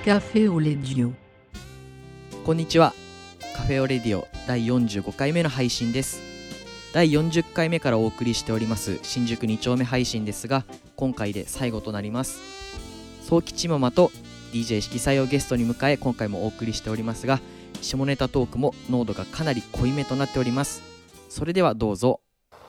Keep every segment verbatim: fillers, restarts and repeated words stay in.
カフェオレディオ。 こんにちは。カフェオレディオだいよんじゅうごかいめの配信です。だいよんじゅっかいめからお送りしております新宿に丁目配信ですが、今回で最後となります。宗吉ママと ディージェー 色彩をゲストに迎え、今回もお送りしておりますが、下ネタトークも濃度がかなり濃いめとなっております。それではどうぞ。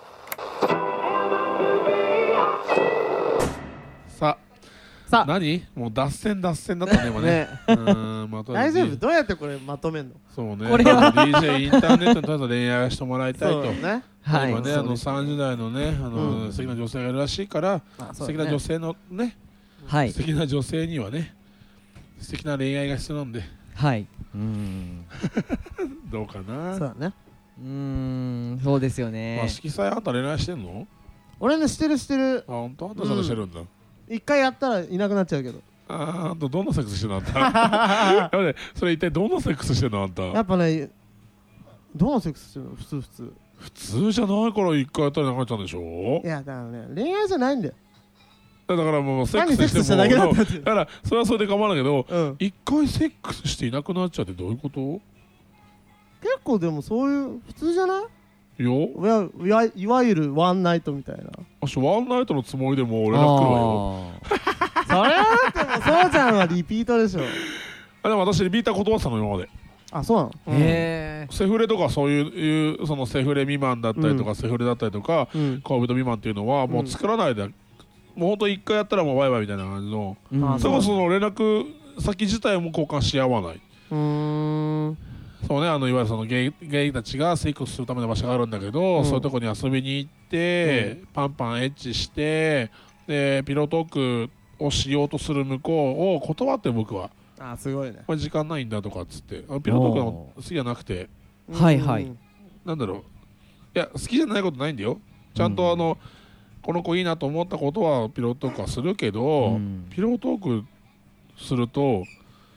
ささあ何もう脱線脱線だったね今ねねうーん、まあ、 大丈夫？どうやってこれまとめんの？ そうね、 これはディージェー インターネットにとりあえず恋愛をしてもらいたいと。 そうね。 はい、 今ね、あのそうですさんじゅう代のね、あの、 うん素敵な女性がいるらしいから、 あ素敵な女性のね、 はい素敵な女性にはね、素敵な恋愛が必要なんで、 はい、うーんどうかな。 そうだね。 うーんそうですよね。 まあ、色彩あんた恋愛してんの？ 俺ねしてるしてる。 あ、ほんとあんたちゃんとしてるんだ。 一回やったらいなくなっちゃうけど。 あー、あんたどんなセックスしてんのあんた。やばい、それ一体どんなセックスしてんのあんた。 やっぱね、どのセックスしてるの？普通普通。 普通じゃないから一回やったらなくなっちゃうんでしょい。やだからね、恋愛じゃないんだよ。 だからもうセック何セックスしたスしてもだけだったって。 だからそれはそれで構わないけど、 うん。 一回セックスしていなくなっちゃうってどういうこと？ 結構でもそういう普通じゃない？ よ、 いやいわいわゆるワンナイトみたいな。 あしワンナイトのつもりでも俺ら来るわよ。 あそれはだってもうそうちゃんはリピートでしょ。 あでも私リピーター断ってたの今まで。 あ、そうなの？ ーへセフレとかそういういうそのセフレ未満だったりとか、 うんセフレだったりとかうん。 恋人未満っていうのはもう作らないで、もうほんと一回やったらもうワイワイみたいな感じの、 ーうんあそれこそその連絡先自体も交換し合わない。 うーん。 そうね、あのいわゆるそのゲイ、ゲイたちがセックスするための場所があるんだけど、 うんそういうとこに遊びに行って、パンパンエッチしてでピロートークをしようとする向こうを断って僕はあ、すごいね。 これ時間ないんだとかっつってあのピロートークの好きじゃなくてはいはいうんなんだろういや好きじゃないことないんだよちゃんとあの、この子いいなと思ったことはピロートークはするけど、 うんピロートークすると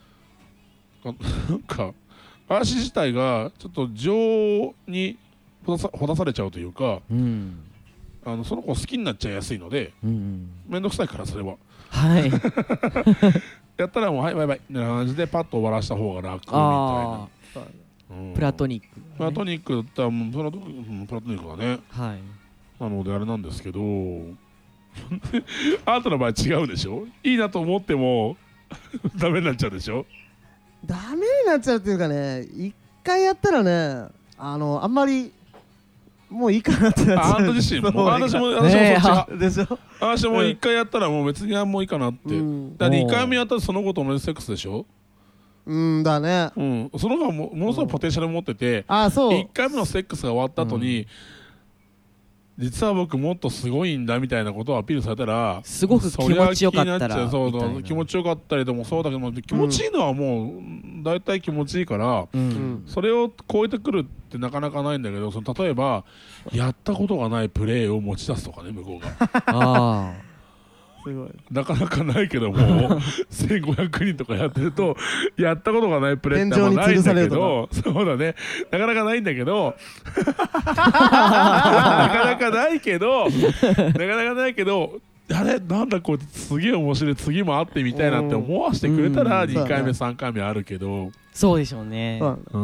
なんか話自体がちょっと情にほださほだされちゃうというかうんあのその子を好きになっちゃいやすいのでうん面倒くさいからそれははいやったらもうはいバイバイみたいな感じでパッと終わらした方が楽みたいなあ、 そうだね。 うんープラトニック、 プラトニックだったらもうプラトうんプラトニックだねはいなのであれなんですけどあなたの場合違うでしょいいなと思ってもダメになっちゃうでしょダメになっちゃうっていうかね、一回やったらね、あの、あんまりもういいかなってなっちゃう。 ああんた自身もそう私も私もそっちねえがでしょ。 私も一回やったらもう別にあんもういいかなって、 うん、 だってにかいめやったらその子と同じセックスでしょうんだね。 うんその子はもものすごいポテンシャル持ってて、 あ、そう。 いっかいめのセックスが終わった後に、実は僕もっとすごいんだみたいなことをアピールされたらすごく気持ちよかったらそりゃ気になっちゃうそうみたいな気持ちよかったりでもそうだけど気持ちいいのはもう大体気持ちいいから、 ううんん。 それを超えてくるってなかなかないんだけどその例えばやったことがないプレーを持ち出すとかね向こうがあすごい。 なかなかないけどもせんごひゃくにんとかやってるとやったことがないプレーってあんまないんだけどそうだねなかなかないんだけどなかなかないけどなかなかないけどあれなんだこいつすげえ面白い次も会ってみたいなって思わせてくれたらうんにかいめそうだねさんかいめあるけどーそうでしょうね。 そうなんだ。 うー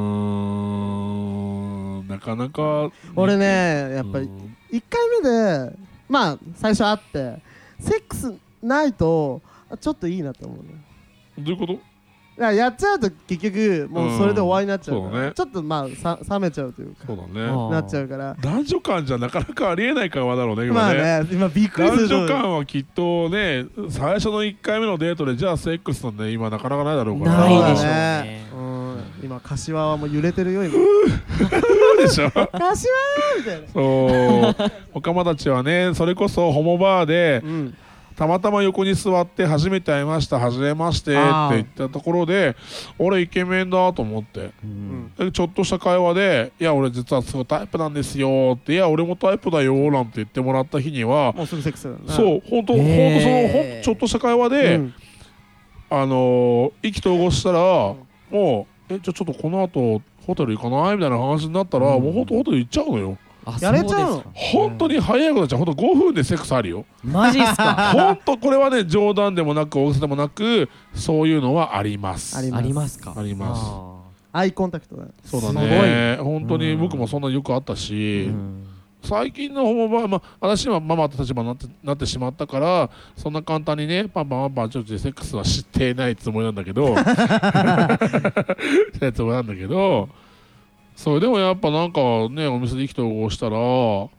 んなかなか俺ね、やっぱりうん一回目で、まあ最初会ってセックスないとあちょっといいなと思うね。 どういうこといややっちゃうと結局もうそれで終わりになっちゃうから、 うんそうだねちょっとまあさ冷めちゃうというかそうだねあーなっちゃうから。 男女間じゃなかなかありえない会話だろうねまあ今ねね、今びっくりす男ると女間はきっとね最初のいっかいめのデートでじゃあセックスなんて今なかなかないだろうからないでしょうそうだねうん、今柏はもう揺れてるよ今。 でしょ柏みたいな。 そうおかまたちはねそれこそホモバーでうん。 たまたま横に座って初めて会いました初めましてってあー言ったところで俺イケメンだと思ってうんでちょっとした会話でいや俺実はすごいタイプなんですよっていや俺もタイプだよなんて言ってもらった日にはもうすぐセックスだよね。 そう本当本当そのへーほんちょっとした会話で、 うんあのー意気投合したら、もうえじゃあちょっとこの後ホテル行かないみたいな話になったら、 うんもうほんとホテル行っちゃうのよあやれちゃうのそうですか。 本当に早い子たちは本当ごふんでセックスあるよ。 マジっすか。 本当これはね冗談でもなく大げさでもなくそういうのはありますありありますか。 ありますあアイコンタクトだよ。 そうだすね本当にうん僕もそんなよくあったーし、 うん最近の方は、まあ、私はママって立場になってなってしまったからそんな簡単にねパンパンパンパンちょっとセックスは知っていないつもりなんだけどしたつもりなんだけどそれでもやっぱなんかねお店で意気投合したらまあ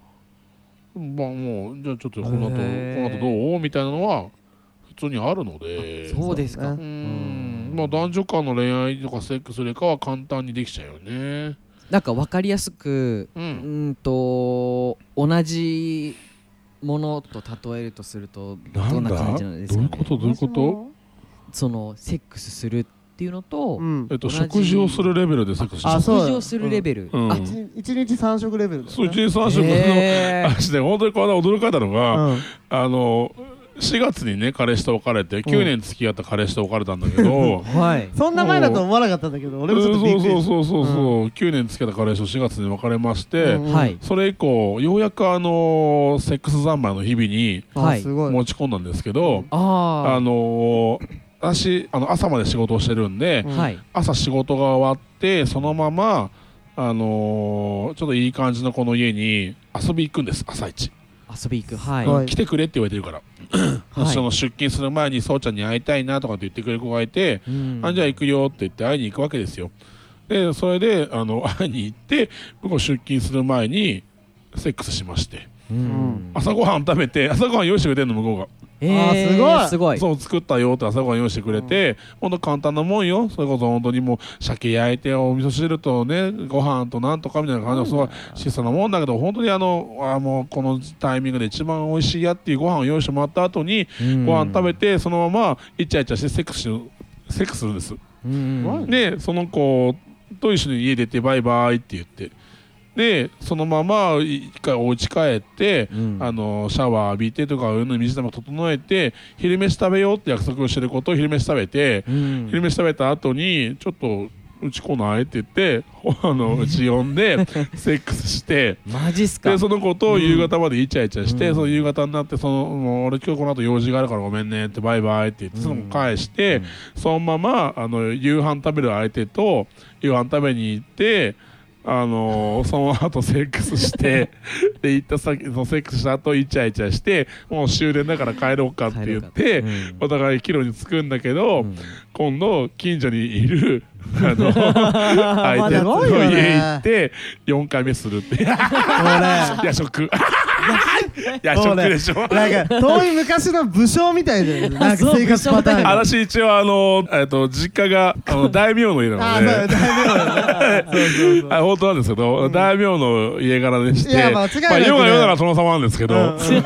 もうじゃあちょっとこの後こへーの後どうみたいなのは普通にあるのでそうですか。 そううねんまあ男女間の恋愛とかセックスよりかは簡単にできちゃうよねなんか分かりやすくううんんと同じものと例えるとするとどんな感じなんですかね。 どういうことどういうことそのセックスするっていうのと、 うんえっと同じ食事をするレベルでセックスしてるあそう食事をするレベル、 うんあ、 一日三食レベルだよね。 そういちにちさん食のへー話で本当にこの間驚かれたのが、 うんあのしがつにね彼氏と別れてきゅうねん付き合った彼氏と別れたんだけどはい。 そんな前だと思わなかったんだけど、俺もちょっとびっくりそうしそうそうそうそう、きゅうねん付き合った彼氏としがつに別れまして、 うんはい。 それ以降ようやくあのセックス三昧の日々にた。 はいあすごい。 持ち込んだんですけど、 ああの私あの朝まで仕事をしてるんで、 あ、 うんはい。 朝仕事が終わってそのままあのーちょっといい感じのこの家に遊び行くんです朝一、 遊び行く。はい。 はい来てくれって言われてるから、 はいその出勤する前にそうちゃんに会いたいなとかって言ってくれる子がいて、 うんあじゃあ行くよって言って会いに行くわけですよ。でそれであの会いに行って僕も出勤する前にセックスしまして、 うん朝ごはん食べて朝ごはん用意してくれてんの向こうが、 えーあーすごいすごい。 そう作ったよって朝ごはん用意してくれて、ほんと簡単なもんよ。それこそ本当にもう鮭焼いてお味噌汁とねご飯となんとかみたいな感じのすごい質素なもんだけど、本当にあのあもうこのタイミングで一番美味しいやっていうご飯を用意してもらった後にうんご飯食べてそのままイチャイチャしてセックスしセックスするんです。 うんでその子と一緒に家出てバイバイって言ってでそのまま一回お家帰って、 うんあのシャワー浴びてとかうんぬん水玉整えて昼飯食べようって約束をしてることを昼飯食べて、 うん昼飯食べた後にちょっとうち来ないって言ってあのうち呼んでセックスしてマジっすか。 でその子と夕方までイチャイチャして、 うんその夕方になってそのもう俺今日この後用事があるからごめんねってバイバイって言ってその子返して、そのままあの夕飯食べる相手と夕飯食べに行ってあのー、その後セックスしてで行った先そのセックスした後イチャイチャしてもう終電だから帰ろうかって言って、 うんお互い帰路に着くんだけど、 うん今度近所にいるあの相手の家行ってよんかいめするって夜食夜食でしょ。 なんか遠い昔の武将みたいでなんか生活パターンが。 私一応あの、えっと、実家があの大名の家なあそうので大名だね。そうそうそう。 あ本当なんですけど、大名の家柄でしていや間違いなくねまあ世が世なら殿様なんですけど、 うんうん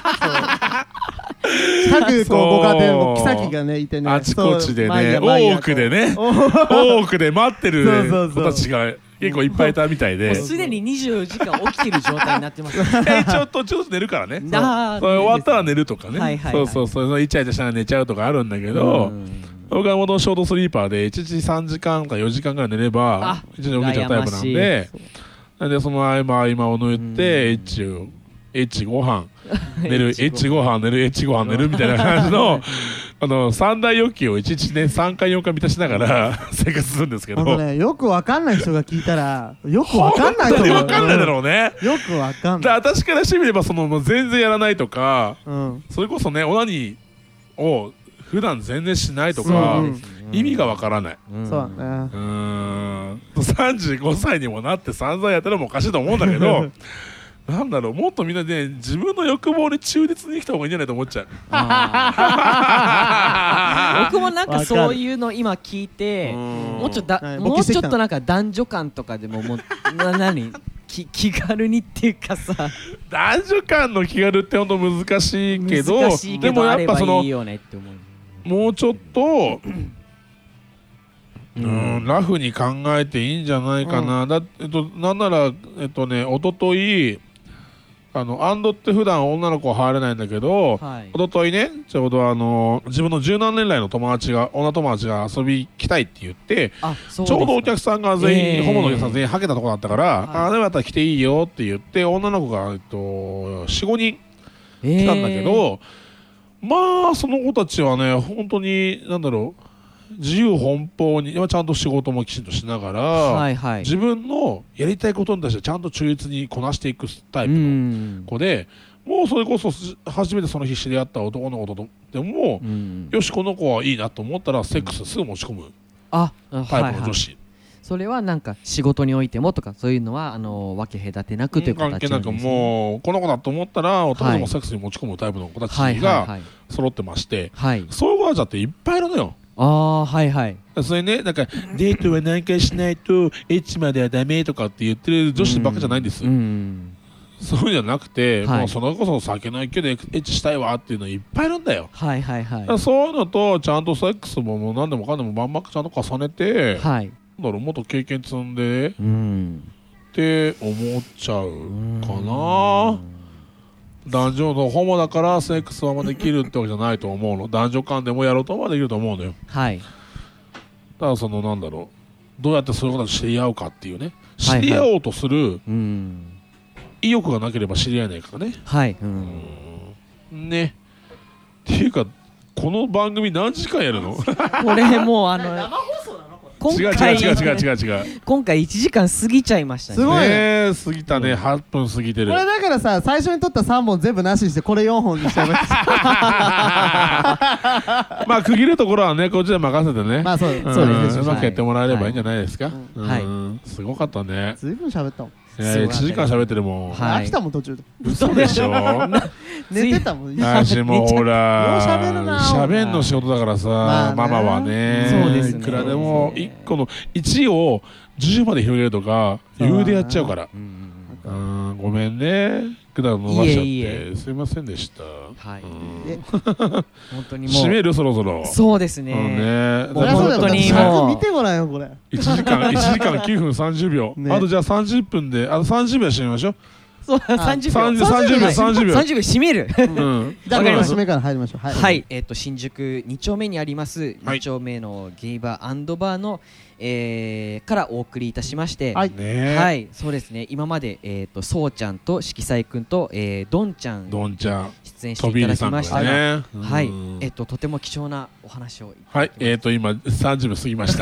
各こうご家庭も妃がねいてね、 あちこちでそう毎ね夜毎夜大奥でねお大奥で待ってるそうそうそう子たちが結構いっぱいいたみたいでもうすでににじゅうよじかん起きてる状態になってます。 えちょっとちょっと寝るからねあーそれ終わったら寝るとかね、 はいはいはいそうそうそうそのイチャイチャしたら寝ちゃうとかあるんだけど、 うん僕は元々ショートスリーパーでいちにちさんじかんかよじかんぐらい寝ればあいちにち起きちゃうタイプなんでなんでその合間合間を抜いてエッチをエッチご飯寝るエッチご飯寝るエッチご飯寝るみたいな感じのあの三大欲求をいちにちねさんかいよんかい満たしながら生活するんですけどあのねよくわかんない人が聞いたらよくわかんないと本当に思う。 分かんないだろうね。 うんよくわかんでない。 私からしてみればそのもう全然やらないとかうん。 それこそねオナニーを普段全然しないとそうかうん意味がわからない。 うんそうだねう。ーんさんじゅうごさいにもなって散々やってるのもおかしいと思うんだけどなんだろうもっとみんなね自分の欲望に忠実に生きた方がいいんじゃないと思っちゃう。 あー僕もなんかそういうの今聞いてもうちょっとだはいもうちょっとなんか男女間とかでももうな何き気軽にっていうかさ男女間の気軽って本当難しいけど難しいけどでもやあればっぱそのいいよねって思う。 もうちょっとうんラフに考えていいんじゃないかな、だえっとなんならえっとね一昨日あのアンドって普段女の子は入れないんだけど、 はい、 一昨日ねちょうどあの自分の十何年来の友達が女友達が遊び来たいって言って、 あそうちょうどお客さんが全員、 えー、 ホモのお客さん全員はけたとこだったから、はい、あでもやったら来ていいよって言って女の子が、えっと、よん、ごにん来たんだけど、えー、まあその子たちはね本当になんだろう自由奔放にちゃんと仕事もきちんとしながら、はいはい、自分のやりたいことに対してちゃんと忠実にこなしていくタイプの子で、もうそれこそ初めてその日知り合った男の子とでも、うん、よしこの子はいいなと思ったらセックスすぐ持ち込むタイプの女子、はいはい、 それはなんか仕事においてもとかそういうのはあの分け隔てなくという形なんですね。 関係なくもうこの子だと思ったら男でもセックスに持ち込むタイプの子たちが揃ってまして、はいはいはい、そういう子たちだっていっぱいいるのよ。 ああはいはい。 それねなんかデートは何回しないとエッチまではダメとかって言ってる女子ばっかじゃないんです、うんうん、そういうんじゃなくて、はい、もうそれこそ酒の勢いでエッチしたいわっていうのいっぱいいるんだよ。はいはいはい。そういうのとちゃんとセックスももう何でもかんでもまんまちゃんと重ねて、はい、なんだろうもっと経験積んで、うん、って思っちゃうかな。男女のホモだからセックスはできるってわけじゃないと思うの。男女間でもやろうとはできると思うのよ。はい。ただそのなんだろうどうやってそういうことを知り合うかっていうね、知り合おうとする、はいはい、うん意欲がなければ知り合えないからね。はい。うん。ね。っていうかこの番組何時間やるの？これもうあの生放送なの？今回違う違う違う違う違う今回いちじかん過ぎちゃいましたね。 すごいね。過ぎたね。はっぷん過ぎてる。 これだからさ最初に撮ったさんぼん全部なしにしてこれよんほんにしちゃいました。 まあ区切るところはねこっちで任せてね。 まあそうそうですね。うまくやってもらえればいいんじゃないですか。 はい。 すごかったね。 ずいぶん喋ったもん。 いちじかん喋ってるもん。 飽きたもん途中で。 嘘でしょ。 寝てたもん。 私もほら喋んの仕事だからさママはねいくらでもいっこのいちをじゅうまで広げるとか余裕でやっちゃうから。うんごめんねくだら伸ばしちゃってすいませんでした。はい本当にもう締めるそろそろ。 そうですね。 本当にもう見てごらんよこれ。 いちじかんいちじかんきゅうふんさんじゅうびょうあとじゃあさんじゅっぷんであとさんじゅうびょう締めましょう。 そうさんじゅうびょうさんじゅうびょうさんじゅうびょうさんじゅうびょう締める。 じゃあ締めから入りましょう。 はいえっと新宿に丁目にありますに丁目のゲイバー&バーのえー、からお送りいたしまして、はい、はいそうですね今までえっ、ー、とそうちゃんと色彩くんと、えー、どんちゃんどんちゃん出演していただきましたが、 ね、 はいえっ、ー、ととても貴重なお話をはいえっ、ー、と今さんじゅっぷん過ぎました。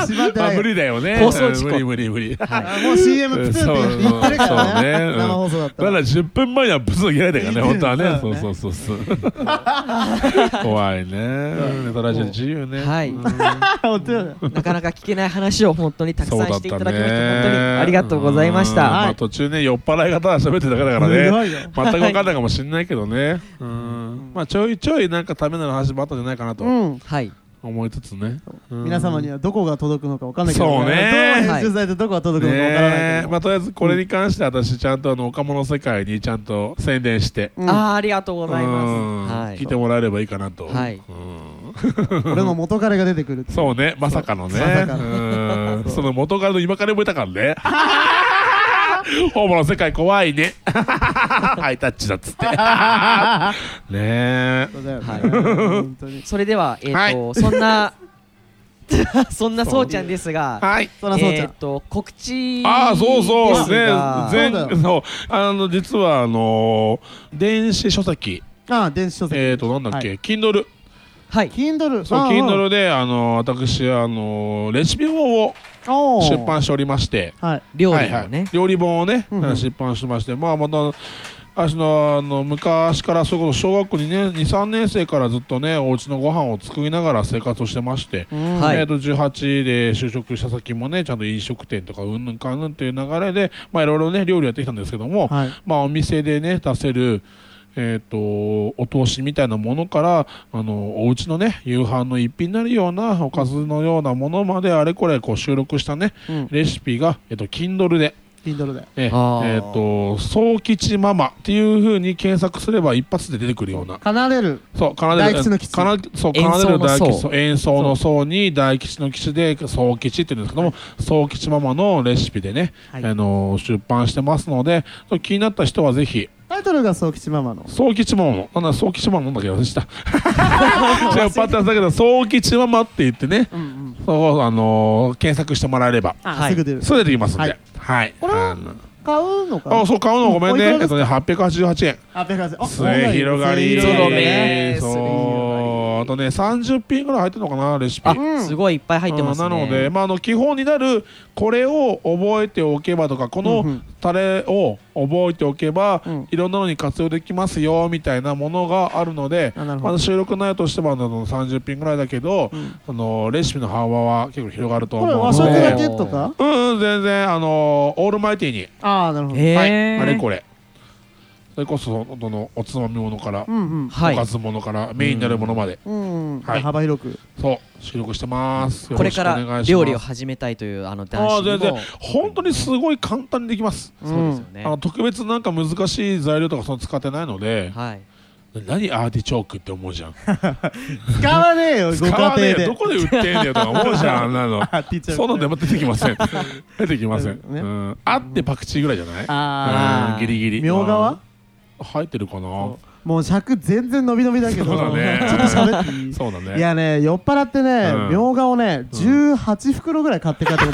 しまってない無理だよね。 放送事故無理無理無理。 はい、もう シーエム プツンって言ってるからね。 そうね。生放送だったら。まだじゅっぷんまえにはブツの切られたからね本当はね。そうそうそうそう。怖いね。ネタラジオ自由ね。 はい。なかなか聞けない話を本当にたくさんしていただきまして本当にありがとうございました。 まあ途中ね酔っ払い方は喋ってただけだからね。全く分かんないかもしれないけどね。まあちょいちょいなんかための話もあったんじゃないかなと。はい。思いつつね皆様にはどこが届くのか分かんないけどそうねどう編集されてどこが届くのか分からないけどまあとりあえずこれに関して私ちゃんとあの岡本世界にちゃんと宣伝してああありがとうございます聞いてもらえればいいかなとはい俺の元彼が出てくるそうねまさかのねその元彼の今彼もいたからねホモの世界怖いねハイタッチだっつってねえそれではえっとそんなそんなそうちゃんですがえっと告知ああそうそうね前そうあの実はあの電子書籍ああ電子書籍えっとなんだっけ Kindle はい Kindle そう Kindle であの私あのレシピ本を出版しておりまして、 はい、料理をね料理本をね、うんうん、出版しましてまあまた私のあの昔からそれこそ小学校にねにさんねん生からずっとねお家のご飯を作りながら生活をしてまして、うん、えー、とじゅうはちで就職した先もねちゃんと飲食店とかうんぬんかんぬんっていう流れでまあいろいろね料理やってきたんですけども、はい、まあお店でね出せるえー、とお通しみたいなものからあのお家のね夕飯の一品になるようなおかずのようなものまであれこれこう収録したね、うん、レシピが、えー、と Kindle で Kindle でええあーーと総吉ママっていう風に検索すれば一発で出てくるような奏でるそう奏でる大吉の吉かなそう演奏の奏でる大吉奏そう演奏の奏に大吉の吉で総吉って言うんですけども総吉ママのレシピでね、 はいあのー出版してますので気になった人はぜひタイトルが総吉ママの総吉ママのなんだ総吉ママなんだっけ忘れした違うパターンだけど総吉ママって言ってねうんうんそうあのー検索してもらえればあはいすぐ出るすぐ出てきますんではいはいこれはあの買うのかあそう買うのごめんねおいくらですかえっとねはっぴゃくはちじゅうはちえんあペガスあ末広がり末広がりねそうあとねさんじゅっぴんぐらい入ってるのかなレシピあ、 うんすごいいっぱい入ってますね。 うんなので、まあ、あの基本になるこれを覚えておけばとかこのうんうんタレを覚えておけば、 うんいろんなのに活用できますよみたいなものがあるので、 あなるほどまあ、収録内容としてはあのさんじゅっぴんぐらいだけど、 うんあのレシピの幅は結構広がるとこ思うのれ和食だでけとかうんうん全然あのオールマイティーに、 ああなるほどへはいーあれこれそれこそどのおつまみものから、 うんうんはいおかずものからメインになるものまで、 うんうんはい幅広くそう収録してますこれからよろしくお願いします料理を始めたいというあの男子にもああ全然本当にすごい簡単にできます、 そうですよねあ。の特別なんか難しい材料とかその使ってないので、 はい。 何アーティチョークって思うじゃん使わねえよご使わねえ家庭でよどこで売ってんだよとか思うじゃんあんなのあティーチャーそんなのでも出てきません出てきません、 ねうん、あってパクチーぐらいじゃないあうんギリギリみょうがはうん入ってるかなもう尺全然伸び伸びだけどそうだねちょっと喋っていいそうだねいやね酔っ払ってねうんみょうがをねじゅうはちふくろぐらい買って帰ってくる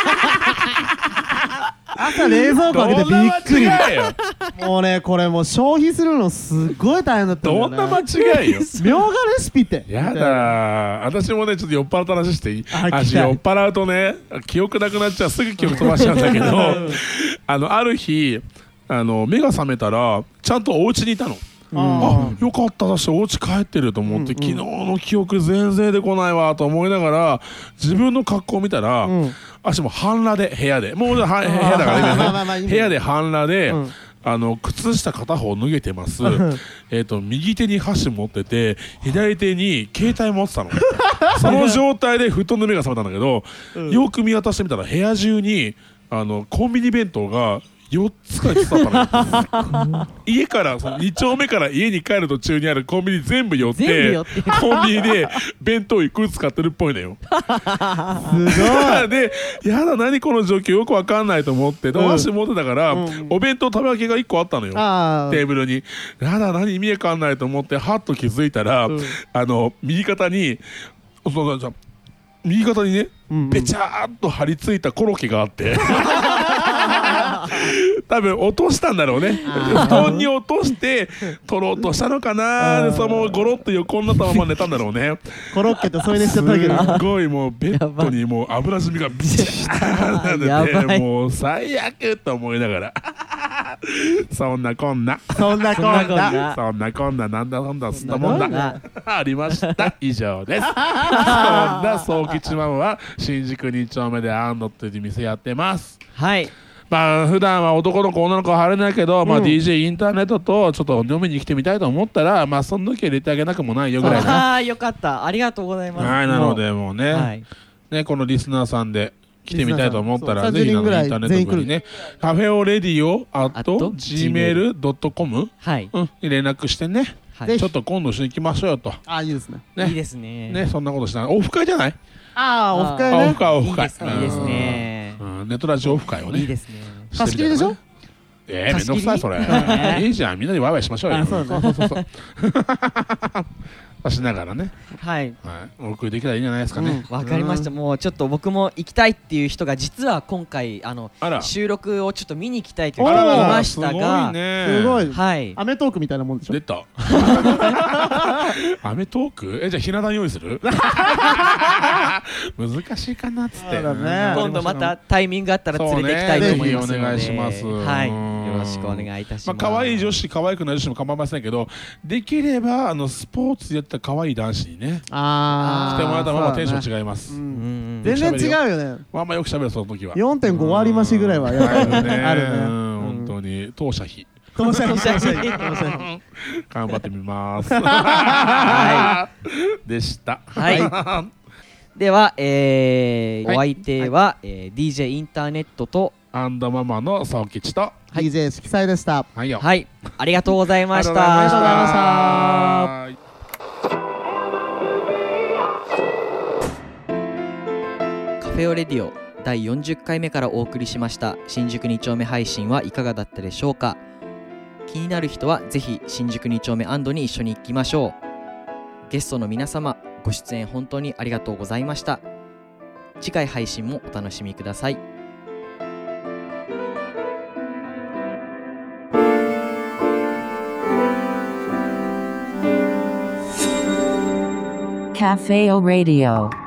朝冷蔵庫開けてびっくりどんな間違いよもうねこれもう消費するのすごい大変だったんだよねどんな間違いよみょうがレシピってやだー私もねちょっと酔っ払った話していいあ聞きたい私酔っ払うとね記憶なくなっちゃうすぐ記憶飛ばしちゃうんだけどあのある日あの目が覚めたらちゃんとお家にいたのああよかっただしお家帰ってると思って、 うんうん昨日の記憶全然出てこないわと思いながら自分の格好を見たら、 うん私も半裸で部屋でもうは部屋だからまあまあまあいいね今ね部屋で半裸で、 うんあの靴下片方脱げてますんえっと右手に箸持ってて左手に携帯持ってたのその状態で布団の目が覚めたんだけど、 うんよく見渡してみたら部屋中にあのコンビニ弁当がよっつかいつだったの家からそのに丁目から家に帰る途中にあるコンビニ全部寄って全部寄ってコンビニで弁当いくつ買ってるっぽいのよすごいでやだ何この状況よくわかんないと思ってうんお箸持ってたから、 うんお弁当食べ分けがいっこあったのよあテーブルにやだ何意味わかんないと思ってはっと気づいたら、 うんあの右肩にそうじゃ右肩にねあぺちゃーっと張り付いたコロッケがあって多分落としたんだろうね布団に落として取ろうとしたのかなでそのままゴロッと横になったまま寝たんだろうねコロッケと添い寝しちゃったけどすごいもうベッドにもう油染みがビチャーやばいなっててもう最悪と思いながらそんなこんなそんなこんなそんなこんななんだなんだすんなそんもんなこんなだありました以上ですそんな総吉ママは新宿に丁目でアンドっていう店やってますはい。 まあ普段は男の子女の子は入れないけど、まあ、 うんディージェー インターネットとちょっと飲みに来てみたいと思ったらまあその時は入れてあげなくもないよぐらいなああよかった。ありがとうございます。 はいなのでもうね,、 はい。 ねこのリスナーさんで来てみたいと思ったらそうぜひあのインタさんじゅうにんぐらいーネットにねカフェオレディオアット at ジーメールドットコムはい。 うんに連絡してねはい。 ちょっと今度一緒に行きましょうよとあいいですねねいいですね。 ねそんなことしないオフ会じゃないああオフあ会ねオフ会オいいフ会ですね。いいですね。 うんネットラジオオフ会をねいいですね。 してみたいなね貸し切りでしょえー、めんどくさいそれねいいじゃんみんなでワイワイしましょうよあそうだねそうそうそうそうしながらね、 はい。 はい、お送りできたらいいんじゃないですかね、 わかりました。もうちょっと僕も行きたいっていう人が実は今回あのあら収録をちょっと見に行きたいというあらら人がいましたすごいが、 ねすごいはい。 アメトークみたいなもんでしょ出たアメトークえじゃあひな壇用意する難しいかなっつってそうだね今度またタイミングがあったら連れて行きたいと思いますので、 そうねぜひお願いしますはい。 うんよろしくお願いいたします。 まあ可愛い女子可愛くない女子も構いませんけどできればあのスポーツやった可愛い男子にねああ来てもらった方がテンショ違ン違います、 うんうん全然違うよねまああんまよく喋るその時はよんてんご 割増しぐらいはやっぱりねあるねうん本当に当社費当社当社費当社費頑張ってみますはでしたはいでは、えーはいお相手は、えーディージェー インターネットとアンドママの総吉と、 はい、 ディージェー 色彩でした。 はいよ。 はい、ありがとうございました。 ありがとうございました。 カフェオレディオだいよんじゅっかいめからお送りしました新宿に丁目配信はいかがだったでしょうか。気になる人はぜひ新宿に丁目アンドに一緒に行きましょう。ゲストの皆様、ご出演本当にありがとうございました。次回配信もお楽しみください。 カフェオレディオ